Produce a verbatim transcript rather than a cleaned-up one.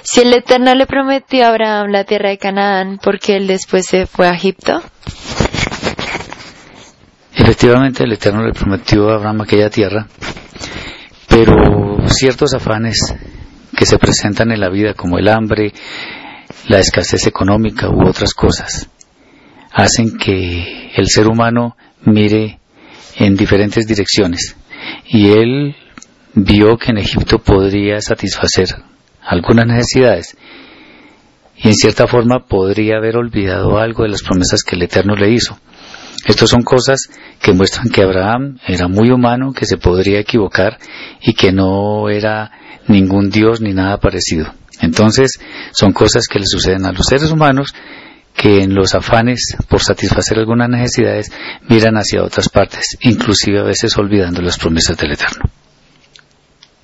Si el Eterno le prometió a Abraham la tierra de Canaán, ¿por qué él después se fue a Egipto? Efectivamente, el Eterno le prometió a Abraham aquella tierra, pero ciertos afanes que se presentan en la vida, como el hambre, la escasez económica u otras cosas, hacen que el ser humano mire en diferentes direcciones, y él vio que en Egipto podría satisfacer algunas necesidades, y en cierta forma podría haber olvidado algo de las promesas que el Eterno le hizo. Estas son cosas que muestran que Abraham era muy humano, que se podría equivocar y que no era ningún Dios ni nada parecido. Entonces, son cosas que le suceden a los seres humanos, que en los afanes por satisfacer algunas necesidades miran hacia otras partes, inclusive a veces olvidando las promesas del Eterno.